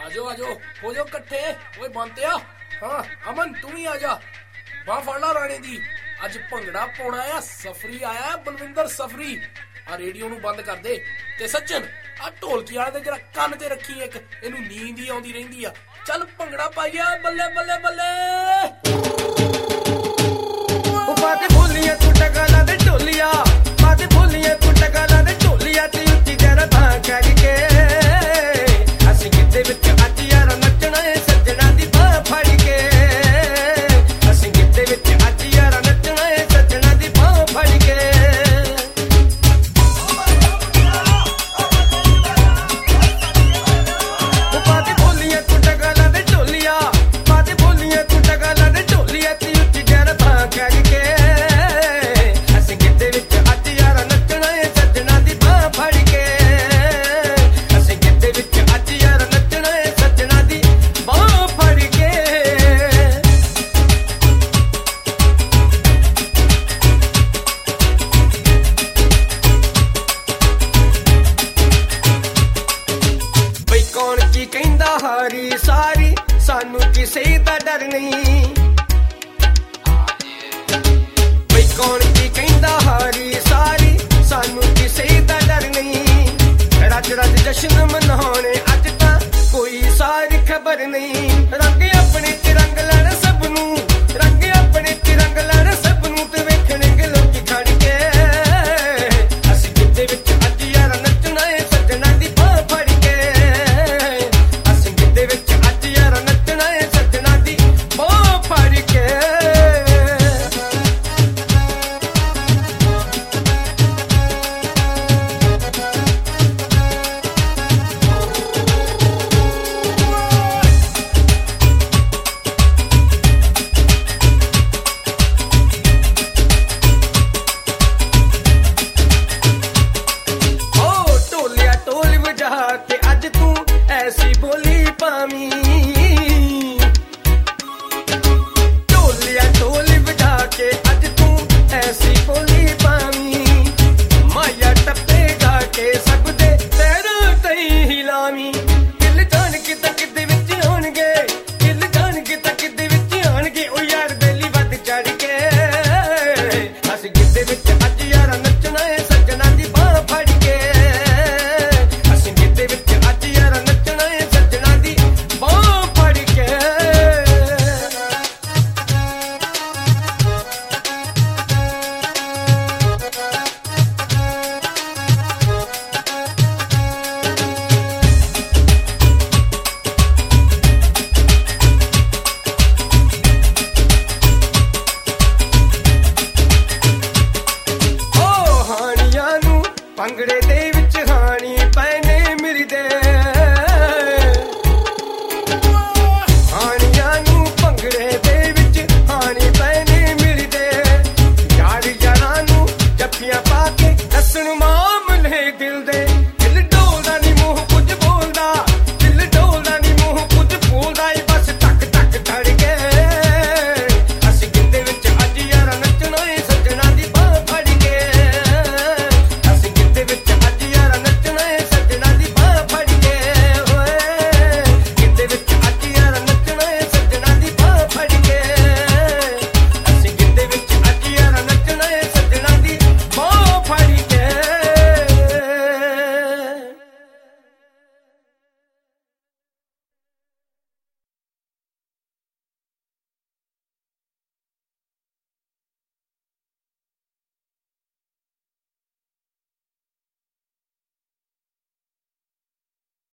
आजो आजो हो जाओ कट्ठे। ओए बंतिया, हाँ अमन तू भी आ जा। बाह फड़ ला राणे दी। अज भंगड़ा पाउणा आ, सफरी आया बलविंदर सफरी। आ रेडियो नूं बंद कर दे ते सज्जन आ ढोलकी वाले दे जरा कंन ते रखी एक, इनू नींद ही आउंदी रहिंदी आ। चल भंगड़ा पाइया बल्ले बल्ले बल्ले। पाते भोलियां तू टकाला दे ढोलिया, पाते भोलियां तू टकाला दे ढोलिया ते उच्ची जरा भां करके असीं गिद्दे विच अज यार नचना है सज्जना दी बां फड़ के। असीं गिद्दे विच अज यार नचना है सज्जना दी बां फड़ के। पाते भोलियां तू टकाला दे ढोलिया, पाते भोलियां तू टकाला दे ढोलिया ते उच्ची जरा भां करके असीं गिद्दे विच अज यार नचना है सज्जना दी बां फड़ के। असीं गिद्दे विच अज यार नचना है सज्जना दी बां फड़ के। ਬਈ ਕੌਣ ਕੀ ਕਹਿੰਦਾ ਹਾਰੀ ਸਾਰੀ, ਸਾਨੂੰ ਕਿਸੇ ਦਾ ਡਰ ਨਹੀਂ। ਬਈ ਕੌਣ ਕੀ ਕਹਿੰਦਾ ਹਾਰੀ ਸਾਰੀ, ਸਾਨੂੰ ਕਿਸੇ ਦਾ ਡਰ ਨਹੀਂ। ਰੱਜ ਰੱਜ ਜਸ਼ਨ ਮਨਾਉਣੇ ਅੱਜ ਤਾਂ ਕੋਈ ਸਾਰੀ ਖਬਰ ਨਹੀਂ। ਰੰਗ ਆਪਣੇ ਤੇ ਰੰਗ ਲੈਣ ਸਭ ਨੂੰ, ਰੰਗ ਆਪਣੇ ਤੇ ਰੰਗ ਲੈਣ ਸਭ ਨੂੰ ਤੇ ਵੇਖਣਗੇ ਲੋਕੀ ਖੜ ਕੇ। ਅਸੀਂ ਗਿੱਧੇ ਵਿੱਚ ਅੱਜ ਯਾਰ ਨੱਚਣਾ ਏ ਸੱਜਣਾ ਦੀ ਬਾਂਹ ਫੜ ਕੇ। ਅਸੀਂ ਗਿੱਧੇ ਵਿੱਚ ਅੱਜ ਯਾਰ ਨੱਚਣਾ ਏ ਸੱਜਣਾ ਦੀ ਬਾਂਹ ਫੜ ਕੇ। ਓ ਢੋਲਿਆ ਢੋਲ ਵਜਾ ਕੇ ਅੱਜ ਤੂੰ ਐਸੀ ਬੋਲੀ ਪਾਵੀਂ। ਢੋਲਿਆ ਢੋਲ ਵਜਾ ਕੇ ਅੱਜ ਤੂੰ ਐਸੀ ਬੋਲੀ ਪਾਵੀਂ। ਮਾਇਆ ਟੱਪੇ ਗਾ ਕੇ ਸਭ ਦੇ ਪੈਰਾਂ ਤਈ ਹਿਲਾਵੀਂ। ਦਿਲ ਜਾਣ ਕੇ ਤੱਕ ਦੇ ਵਿੱਚ ਆਉਣਗੇ, ਦਿਲ ਜਾਣ ਕੇ ਤੱਕ ਦੇ ਵਿੱਚ ਆਉਣਗੇ। ਉਹ ਯਾਰ ਬੇਲੀ ਵੱਧ ਚੜ ਕੇ ਅਸੀਂ ਗਿੱਧੇ ਵਿੱਚ ਅੱਜ ਯਾਰ ਨੱਚਣਾ ਏ ਸੱਜਣਾ ਦੀ ਬਾਂਹ ਫੜ ਕੇ। ਅਸੀਂ ਗਿੱਧੇ ਵਿੱਚ ਅੱਜ ਯਾਰ ਨੱਚਣਾ ਏ ਸੱਜਣਾ ਦੀ ਬਾਂਹ ਫੜ ਕੇ। ਓ ਹਾਣੀਆਂ ਨੂੰ ਭੰਗੜੇ ਦੇ ਵਿੱਚ ਹਾਣੀ ਪੈਨੇ ਮਿਲਦੇ। ਹਾਣੀਆਂ ਨੂੰ ਭੰਗੜੇ ਦੇ ਵਿੱਚ ਹਾਣੀ ਪੈਨੇ ਮਿਲਦੇ। ਯਾਰ ਯਾਰਾਂ ਨੂੰ ਜੱਫੀਆਂ ਪਾ ਕੇ ਦੱਸਣ ਮਾਮਲੇ ਦਿਲ ਦੇ।